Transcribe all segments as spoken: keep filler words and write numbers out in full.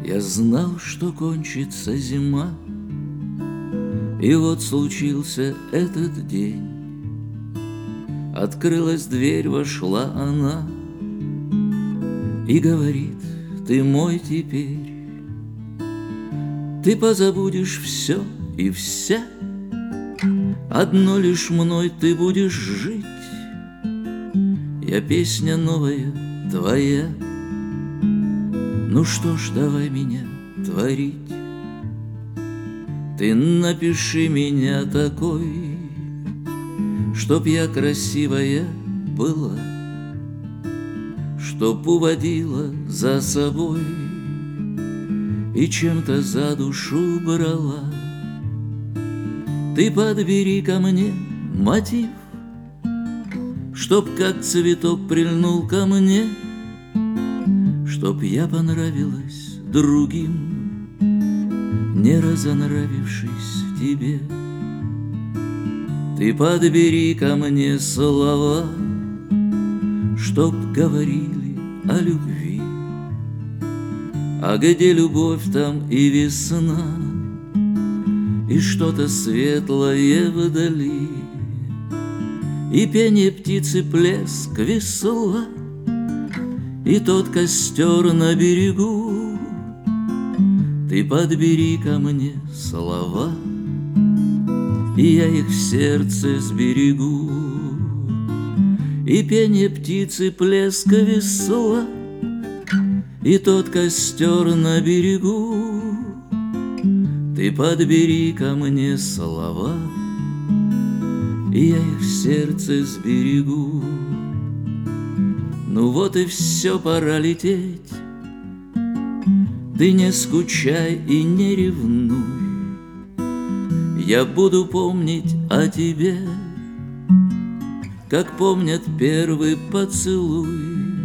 Я знал, что кончится зима, и вот случился этот день. Открылась дверь, вошла она и говорит: ты мой теперь. Ты позабудешь все и вся, одно лишь мной ты будешь жить. Я песня новая твоя, ну что ж, давай меня творить. Ты напиши меня такой, чтоб я красивая была, чтоб уводила за собой и чем-то за душу брала. Ты подбери ко мне мотив, чтоб как цветок прильнул ко мне, чтоб я понравилась другим, не разонравившись тебе. Ты подбери ко мне слова, чтоб говорили о любви, а где любовь, там и весна, и что-то светлое вдали, и пение птицы, плеск весла, и тот костер на берегу. Ты подбери ко мне слова, и я их в сердце сберегу, и пение птицы, плеск весла, и тот костер на берегу. Ты подбери ко мне слова, и я их в сердце сберегу. Ну вот и все, пора лететь. Ты не скучай и не ревнуй, я буду помнить о тебе, как помнят первый поцелуй.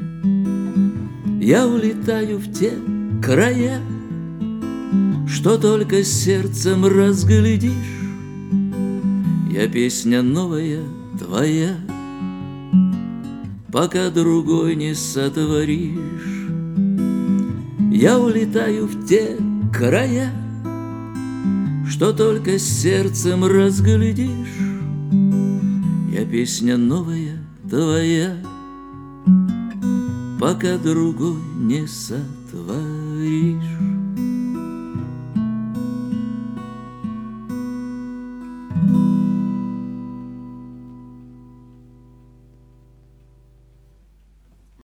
Я улетаю в те края, что только сердцем разглядишь. Я песня новая твоя, пока другой не сотворишь. Я улетаю в те края, что только сердцем разглядишь. Я песня новая твоя, пока другой не сотворишь.